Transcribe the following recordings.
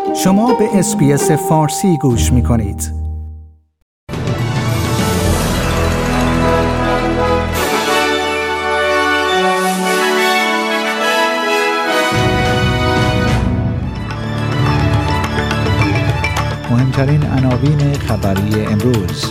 شما به اس‌بی‌اس فارسی گوش می‌کنید. مهمترین عناوین خبری امروز: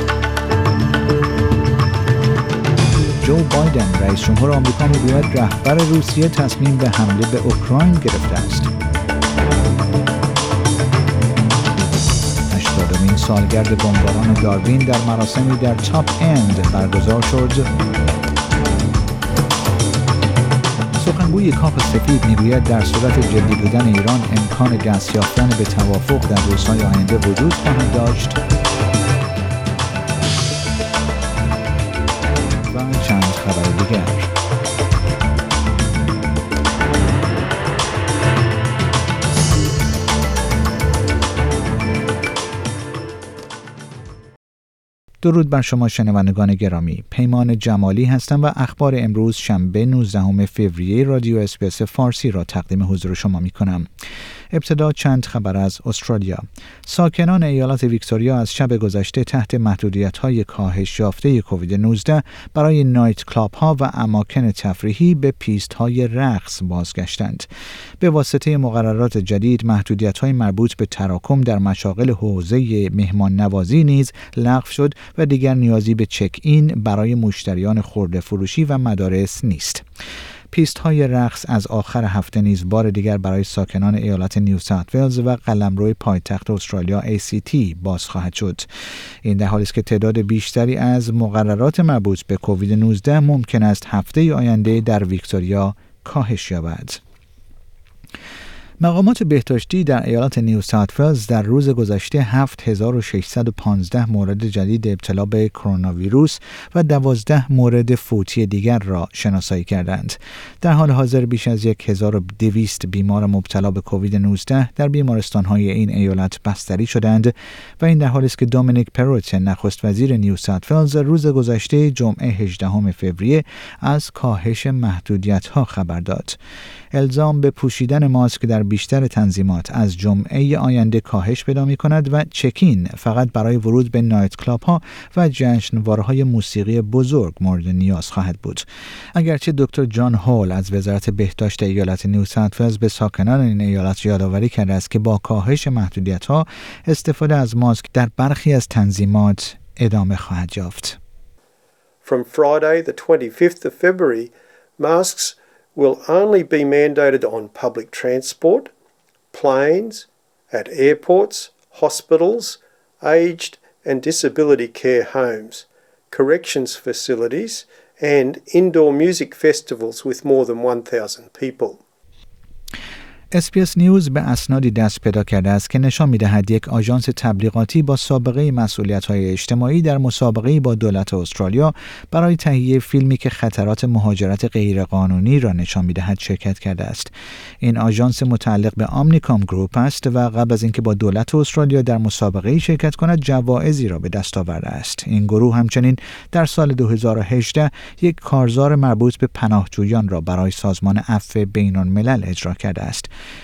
جو بایدن رئیس جمهور آمریکا میگوید رهبر روسیه تصمیم به حمله به اوکراین گرفته است. 80مین سالگرد بمباران داروین در مراسمی در تاپ اند برگزار شد. سخنگوی کاخ سفید میگوید در صورت جدی بودن ایران امکان دست یافتن به توافق در روزهای آینده وجود خواهد داشت. و چند خبر دیگر. درود بر شما شنوندگان گرامی. پیمان جمالی هستم و اخبار امروز شنبه 19 فوریه رادیو اس‌بی‌اس فارسی را تقدیم حضور شما می کنم. ابتدا چند خبر از استرالیا. ساکنان ایالات ویکتوریا از شب گذشته تحت محدودیت‌های کاهش یافته کووید 19 برای نایت کلاب‌ها و اماکن تفریحی به پیست‌های رقص بازگشتند. به واسطه مقررات جدید محدودیت‌های مربوط به تراکم در مشاغل حوزه مهمان نوازی نیز لغو شد و دیگر نیازی به چک این برای مشتریان خرده فروشی و مدارس نیست. پیست‌های رقص از آخر هفته نیز بار دیگر برای ساکنان ایالت نیو ساوت ولز و قلمرو پایتخت استرالیا ACT باز خواهد شد. این در حالی است که تعداد بیشتری از مقررات مربوط به کووید 19 ممکن است هفته آینده در ویکتوریا کاهش یابد. مقامات بهداشتی در ایالت نیو ساوت ولز در روز گذشته 7615 مورد جدید ابتلا به کرونا ویروس و 12 مورد فوتی دیگر را شناسایی کردند. در حال حاضر بیش از 1200 بیمار مبتلا به کووید 19 در بیمارستان‌های این ایالت بستری شدند و این در حالی است که دومینیک پروت نخست وزیر نیو ساوت ولز روز گذشته جمعه 18 فوریه از کاهش محدودیت‌ها خبر داد. الزام به پوشیدن ماسک در بیشتر تنظیمات از جمعه آینده کاهش پیدا می‌کند و چکین فقط برای ورود به نایت کلاب‌ها و جشنواره‌های موسیقی بزرگ مورد نیاز خواهد بود. اگرچه دکتر جان هول از وزارت بهداشت ایالت نیو ساوت ولز به ساکنان این ایالت یادآوری کرده است که با کاهش محدودیت‌ها استفاده از ماسک در برخی از تنظیمات ادامه خواهد یافت. From Friday the 25th of February, masks will only be mandated on public transport, planes, at airports, hospitals, aged and disability care homes, corrections facilities, and indoor music festivals with more than 1,000 people. اس‌بی‌اس نیوز به اسنادی دست پیدا کرده است که نشان می‌دهد یک آژانس تبلیغاتی با سابقه مسئولیت‌های اجتماعی در مسابقه‌ای با دولت استرالیا برای تهیه فیلمی که خطرات مهاجرت غیرقانونی را نشان می‌دهد شرکت کرده است. این آژانس متعلق به آمنیکام گروپ است و قبل از اینکه با دولت استرالیا در مسابقه‌ای شرکت کند جوایزی را به دست آورده است. این گروه همچنین در سال 2018 یک کارزار مربوط به پناهجویان را برای سازمان عفو بین‌الملل اجرا کرده است.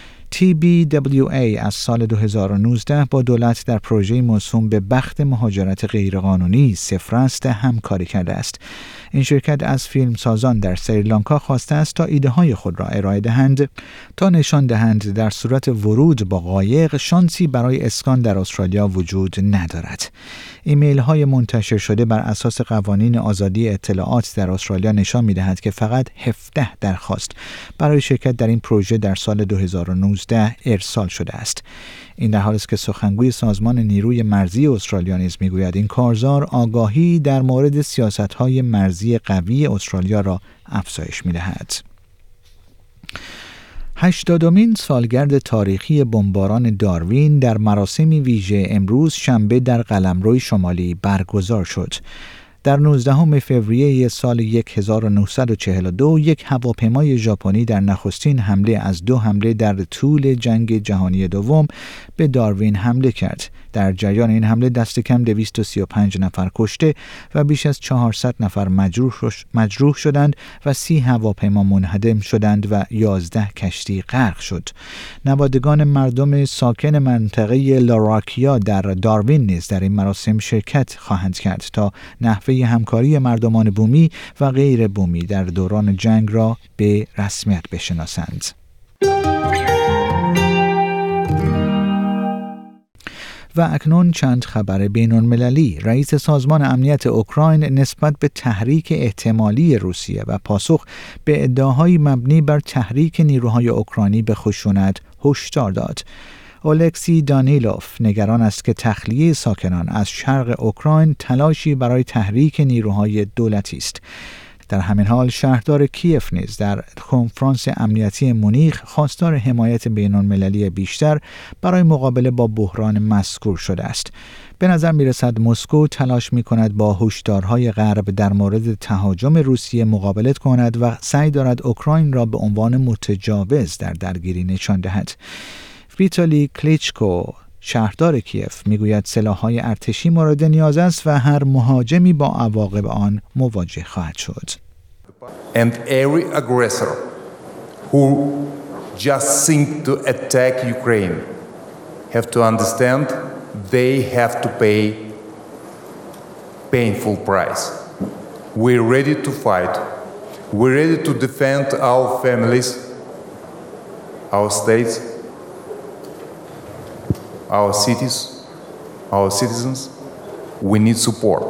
TBWA از سال 2019 با دولت در پروژه موسوم به بخت مهاجرت غیرقانونی صفر است همکاری کرده است. این شرکت از فیلمسازان در سریلانکا خواسته است تا ایده‌های خود را ارائه دهند تا نشان دهند در صورت ورود با قایق شانسی برای اسکان در استرالیا وجود ندارد. ایمیل‌های منتشر شده بر اساس قوانین آزادی اطلاعات در استرالیا نشان می‌دهد که فقط 17 درخواست برای شرکت در این پروژه در سال 2019 ارسال شده است. این در حالی است که سخنگوی سازمان نیروی مرزی استرالیا نیز میگوید این کارزار آگاهی در مورد سیاست‌های مرزی قوی استرالیا را افزایش می‌دهد. 80مین سالگرد تاریخی بمباران داروین در مراسمی ویژه امروز شنبه در قلمرو شمالی برگزار شد. در 19 فوریه سال 1942 یک هواپیمای ژاپنی در نخستین حمله از 2 حمله در طول جنگ جهانی دوم به داروین حمله کرد. در جریان این حمله دست کم 235 نفر کشته و بیش از 400 نفر مجروح شدند و 30 هواپیما منهدم شدند و 11 کشتی غرق شد. نوادگان مردم ساکن منطقه لاراکیا در داروین نیز در این مراسم شرکت خواهند کرد تا نحوه همکاری مردمان بومی و غیر بومی در دوران جنگ را به رسمیت بشناسند. و اکنون چند خبر بین‌المللی. رئیس سازمان امنیت اوکراین نسبت به تحریک احتمالی روسیه و پاسخ به ادعاهای مبنی بر تحریک نیروهای اوکراینی به خشونت هشدار داد. اولکسی دانیلوف نگران است که تخلیه ساکنان از شرق اوکراین تلاشی برای تحریک نیروهای دولتی است. در همین حال شهردار کیف نیز در کنفرانس امنیتی مونیخ خواستار حمایت بین‌المللی بیشتر برای مقابله با بحران مذکور شده است. به نظر می‌رسد مسکو تلاش می‌کند با هشدارهای غرب در مورد تهاجم روسیه مقابله کند و سعی دارد اوکراین را به عنوان متجاوز در درگیری نشان دهد. ویتالی کلیچکو شهردار کیف میگوید سلاح‌های ارتشی مورد نیاز است و هر مهاجمی با عواقب آن مواجه خواهد شد. And every aggressor who just think to attack Ukraine have to understand they have to pay painful price. We're ready to fight. We're ready to defend our families, our states, our cities, our citizens. We need support.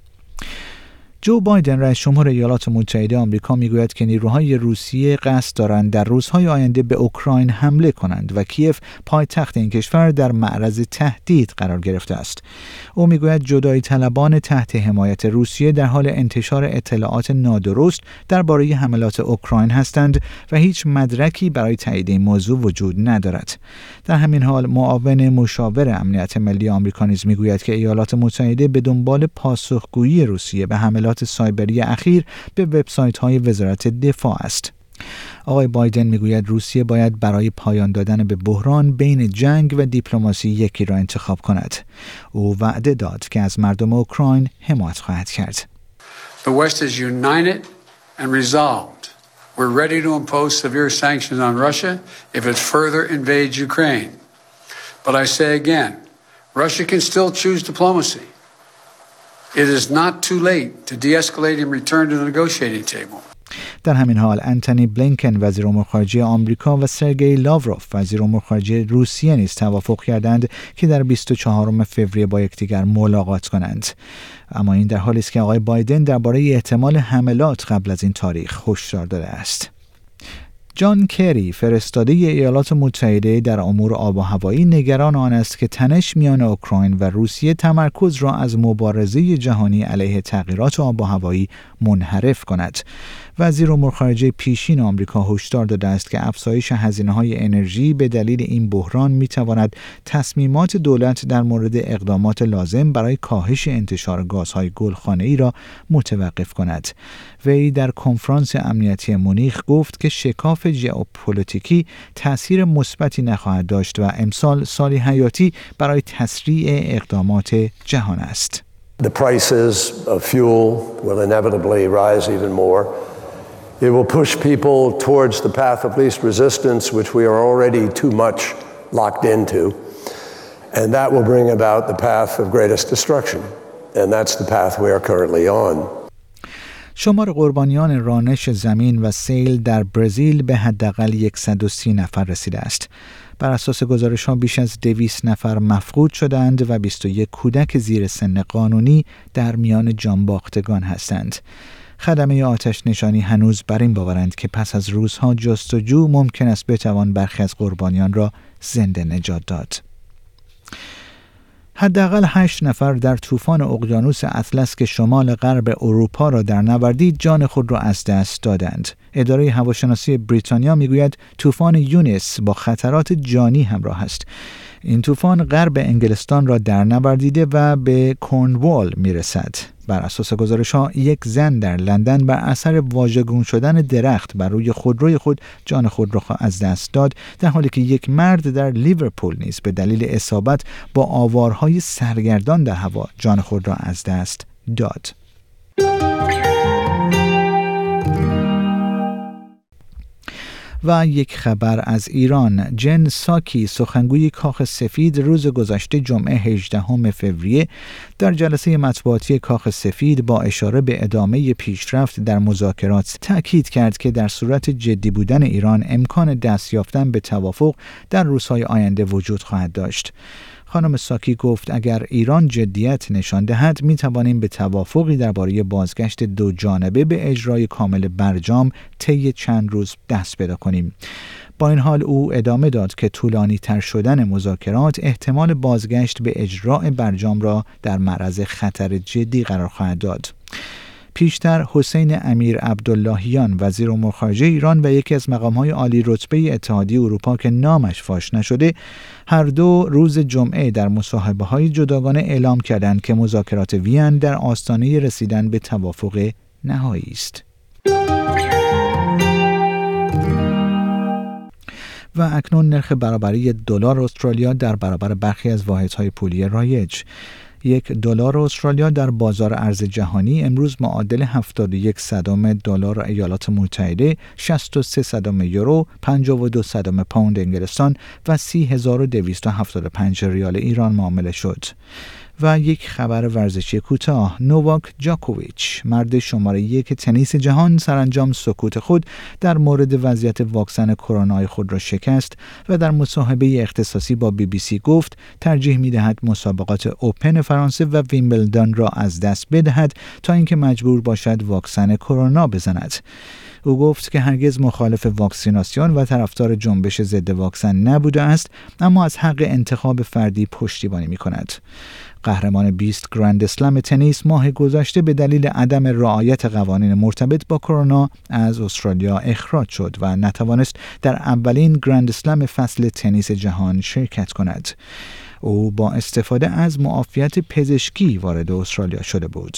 جو بایدن رئیس جمهور ایالات متحده آمریکا میگوید که نیروهای روسیه قصد دارند در روزهای آینده به اوکراین حمله کنند و کیف پایتخت این کشور در معرض تهدید قرار گرفته است. او میگوید جدایی طلبان تحت حمایت روسیه در حال انتشار اطلاعات نادرست درباره حملات اوکراین هستند و هیچ مدرکی برای تایید این موضوع وجود ندارد. در همین حال معاون مشاور امنیت ملی آمریکا نیز میگوید که ایالات متحده به دنبال پاسخگویی روسیه به حملات سایبری اخیر به وبسایت‌های وزارت دفاع است. آقای بایدن میگوید روسیه باید برای پایان دادن به بحران بین جنگ و دیپلماسی یکی را انتخاب کند. او وعده داد که از مردم اوکراین حمایت خواهد کرد. The West is united and resolved. We're ready to impose severe sanctions on Russia if it further invades Ukraine. But I say again, Russia can still choose diplomacy. It is not too late to de-escalate and return to the negotiating table. در همین حال انتونی بلینکن وزیر امور خارجه آمریکا و سرگئی لاوروف وزیر امور خارجه روسیه نیز توافق کردند که در 24 فوریه با یکدیگر ملاقات کنند. اما این در حالی است که آقای بایدن درباره احتمال حملات قبل از این تاریخ هشدار داده است. جان کری فرستاده ایالات متحده در امور آب و هوایی نگران آن است که تنش میان اوکراین و روسیه تمرکز را از مبارزه جهانی علیه تغییرات آب و هوایی منحرف کند. وزیر امور خارجه پیشین آمریکا هشدار داده است که افزایش هزینه‌های انرژی به دلیل این بحران می‌تواند تصمیمات دولت در مورد اقدامات لازم برای کاهش انتشار گازهای گلخانه‌ای را متوقف کند. وی در کنفرانس امنیتی مونیخ گفت که شکاف ژئوپلیتیکی تأثیر مثبتی نخواهد داشت و امسال سالی حیاتی برای تسریع اقدامات جهان است. The prices of fuel will inevitably rise even more. It will push people towards the path of least resistance, which we are already too much locked into. And that will bring about the path of greatest destruction. And that's the path we are currently on. شمار قربانیان رانش زمین و سیل در برزیل به حداقل 130 نفر رسیده است. بر اساس گزارش‌ها بیش از 200 نفر مفقود شدند و 21 کودک زیر سن قانونی در میان جانباختگان هستند. خدمه آتش نشانی هنوز بر این باورند که پس از روزها جستجو ممکن است بتوان برخی از قربانیان را زنده نجات داد. حداقل 8 نفر در طوفان اقیانوس اطلس که شمال غرب اروپا را در نوردید جان خود را از دست دادند. اداره هواشناسی بریتانیا میگوید طوفان یونس با خطرات جانی همراه است. این طوفان غرب انگلستان را در نوردیده و به کورنوال میرسد. بر اساس گزارش‌ها یک زن در لندن بر اثر واژگون شدن درخت بر روی خودروی خود جان خود را از دست داد، در حالی که یک مرد در لیورپول نیز به دلیل اصابت با آوارهای سرگردان در هوا جان خود را از دست داد. و یک خبر از ایران. جن ساکی، سخنگوی کاخ سفید، روز گذشته جمعه 18 فوریه در جلسه مطبوعاتی کاخ سفید با اشاره به ادامه پیشرفت در مذاکرات تأکید کرد که در صورت جدی بودن ایران امکان دست یافتن به توافق در روزهای آینده وجود خواهد داشت. خانم ساکی گفت اگر ایران جدیت نشان دهد می توانیم به توافقی درباره بازگشت دو جانبه به اجرای کامل برجام طی چند روز دست پیدا کنیم. با این حال او ادامه داد که طولانی تر شدن مذاکرات احتمال بازگشت به اجرای برجام را در معرض خطر جدی قرار خواهد داد. پیشتر حسین امیر عبداللهیان وزیر امور خارجه ایران و یکی از مقام‌های عالی رتبه اتحادیه اروپا که نامش فاش نشده، هر دو روز جمعه در مصاحبه‌های جداگانه اعلام کردند که مذاکرات وین در آستانه رسیدن به توافق نهایی است. و اکنون نرخ برابری دلار استرالیا در برابر برخی از واحدهای پولی رایج. یک دلار استرالیا در بازار ارز جهانی امروز معادل 71 صدم دلار ایالات متحده، 63 صدم یورو، 52 صدم پوند انگلستان و 30,275 ریال ایران معامله شد. و یک خبر ورزشی کوتاه. نوواک جاکوویچ، مرد شماره 1 تنیس جهان، سرانجام سکوت خود در مورد وضعیت واکسن کرونا خود را شکست و در مصاحبه اختصاصی با BBC گفت ترجیح می‌دهد مسابقات اوپن فرانسه و ویمبلدون را از دست بدهد تا اینکه مجبور باشد واکسن کرونا بزند. او گفت که هرگز مخالف واکسیناسیون و طرفدار جنبش ضد واکسن نبوده است، اما از حق انتخاب فردی پشتیبانی می‌کند. قهرمان 20 گرند اسلم تنیس ماه گذشته به دلیل عدم رعایت قوانین مرتبط با کرونا از استرالیا اخراج شد و نتوانست در اولین گرند اسلم فصل تنیس جهان شرکت کند. او با استفاده از معافیت پزشکی وارد استرالیا شده بود.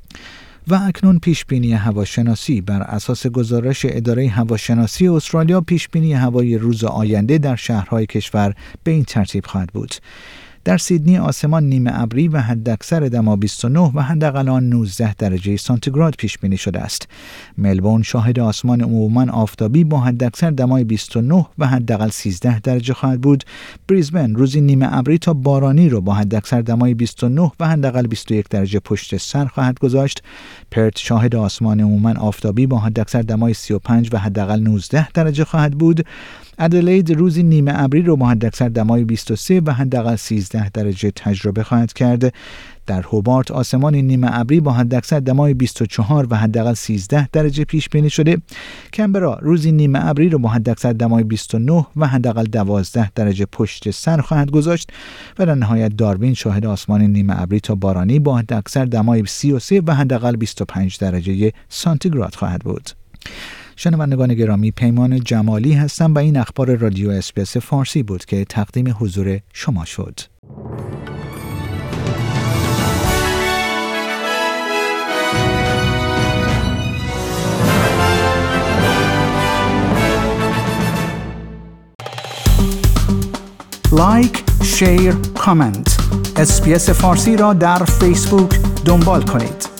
و اکنون پیشبینی هواشناسی. بر اساس گزارش اداره هواشناسی استرالیا، پیشبینی هوای روز آینده در شهرهای کشور به این ترتیب خواهد بود: در سیدنی آسمان نیمه ابری و حداکثر دما 29 و حداقل 19 درجه سانتیگراد پیش بینی شده است. ملبورن شاهد آسمان عموما آفتابی با حداکثر دمای 29 و حداقل 13 درجه خواهد بود. بریزبن روزی نیمه ابری تا بارانی رو با حداکثر دمای 29 و حداقل 21 درجه پشت سر خواهد گذاشت. پرت شاهد آسمان عموما آفتابی با حداکثر دمای 35 و حداقل 19 درجه خواهد بود. ادلید روزی نیمه ابری رو با حداکثر دمای 23 و حداقل 13 درجه تجربه خواهد کرد. در هوبارت آسمان نیمه ابری با حداکثر دمای 24 و حداقل 13 درجه پیش بینی شده. کمبرا روزی نیمه ابری رو با حداکثر دمای 29 و حداقل 12 درجه پشت سر خواهد گذاشت و در نهایت داروین شاهد آسمان نیمه ابری تا بارانی با حداکثر دمای 33 و حداقل 25 درجه سانتیگراد خواهد بود. شنوندگان گرامی، پیمان جمالی هستم و این اخبار رادیو اسپیس فارسی بود که تقدیم حضور شما شد. لایک، شیر، کامنت. اسپیس فارسی را در فیسبوک دنبال کنید.